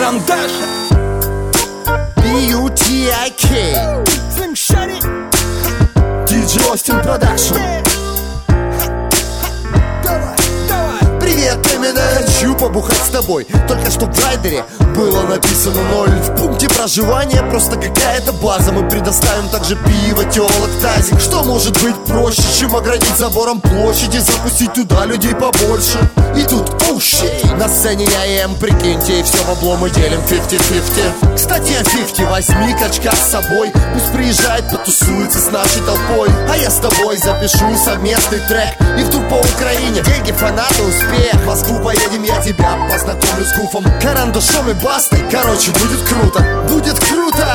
Карандаш. B-U-T-I-K Slim Shady. DJ Austin Production. Привет, именно хочу побухать с тобой. Только что в райдере было написано 0. В пункте проживания просто какая-то база. Мы предоставим также пиво, телок, тазик. Что может быть проще, чем оградить забором площади, запустить туда людей побольше? И тут, оу, щит, на сцене я и М, прикиньте, и все бабло мы делим 50-50. Кстати, о 50, возьми качка с собой. Пусть приезжает, потусуется с нашей толпой. А я с тобой запишу совместный трек. И в тур по Украине, деньги, фанаты, успех. В Москву поедем, я тебя познакомлю с Гуфом, Карандашом и Бастой. Короче, будет круто, будет круто.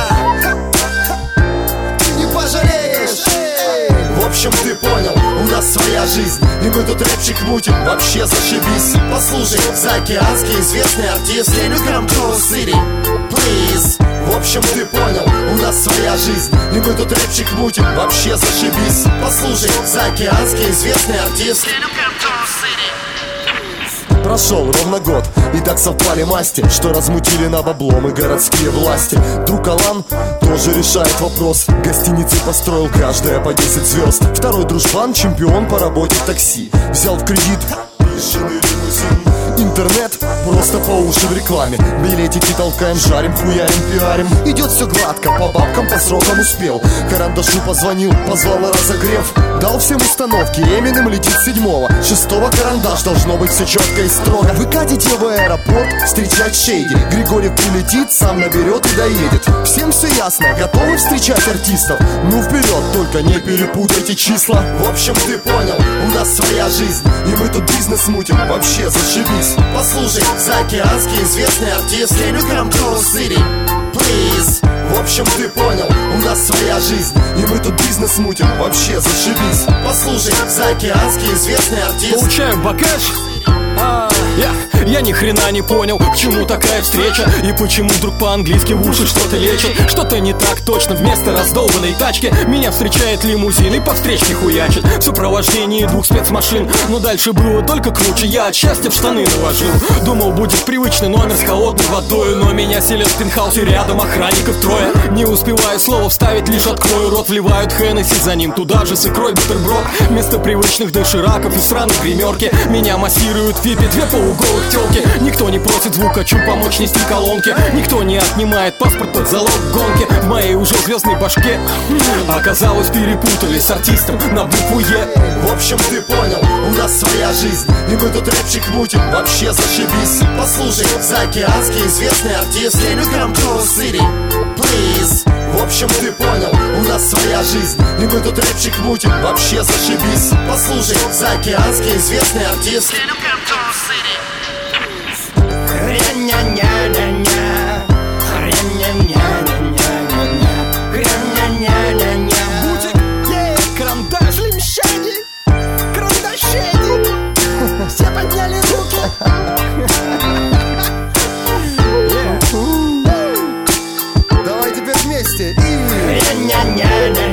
Ты не пожалеешь. В общем, ты понял, у нас своя жизнь, и мы тут рэпчик мутим, вообще зашибись. Послушай, заокеанский известный артист Can you come to city, please? В общем, ты понял, у нас своя жизнь, и мы тут рэпчик мутим, вообще зашибись. Послушай, заокеанский известный артист Can you come to city? Прошел ровно год, и так совпали масти, что размутили на бабло мы городские власти. Друг Алан тоже решает вопрос. Гостиницы построил каждая по 10 звезд. Второй дружбан, чемпион по работе в такси, взял в кредит бешеный лимузин. Интернет просто по уши в рекламе. Билетики толкаем, жарим, хуярим, пиарим. Идет все гладко, по бабкам, по срокам успел. Карандашу позвонил, позвал на разогрев. Дал всем установки, Эминем летит 7-го. 6-го Карандаш, должно быть все четко и строго. Вы катите в аэропорт встречать Шейди. Григорьев прилетит, сам наберет и доедет. Всем все ясно, готовы встречать артистов? Ну вперед, только не перепутайте числа. В общем, ты понял, у нас своя жизнь, и мы тут бизнес мутим, вообще зашибись. Послушай, заокеанский известный артист Can you come to city, please? В общем, ты понял, у нас своя жизнь, и мы тут бизнес мутим, вообще зашибись. Послушай, заокеанский известный артист. Получаем бакаш. Я ни хрена не понял, к чему такая встреча, и почему вдруг по-английски в уши что-то лечит. Что-то не так точно, вместо раздолбанной тачки меня встречает лимузин и по встречке хуячит в сопровождении 2 спецмашин. Но дальше было только круче, я от счастья в штаны наложил. Думал, будет привычный номер с холодной водой, но меня селят в пентхаусе рядом, охранников 3. Не успеваю слова вставить, лишь открою рот. Вливают Хеннесси, за ним туда же с икрой бутерброд. Вместо привычных дошираков и сраной гримерки меня массируют фипи, 2 полуголых тёлки. Никто не просит звукачу помочь нести колонки. Никто не отнимает паспорт под залог гонки. В моей уже звездной башке оказалось, перепутали с артистом на букву Е. В общем, ты понял, у нас своя жизнь, и мы тут рэпчик мутим, вообще зашибись. Послушай, заокеанский известный артист Can you come to city, please? В общем, ты понял, у нас своя жизнь, и мы тут рэпчик мутим, вообще зашибись. Послушай, заокеанский известный артист Can you come to city? Бутик, Карандаш, Slim Shady, Карандашеди. Все подняли руки. Давай теперь вместе.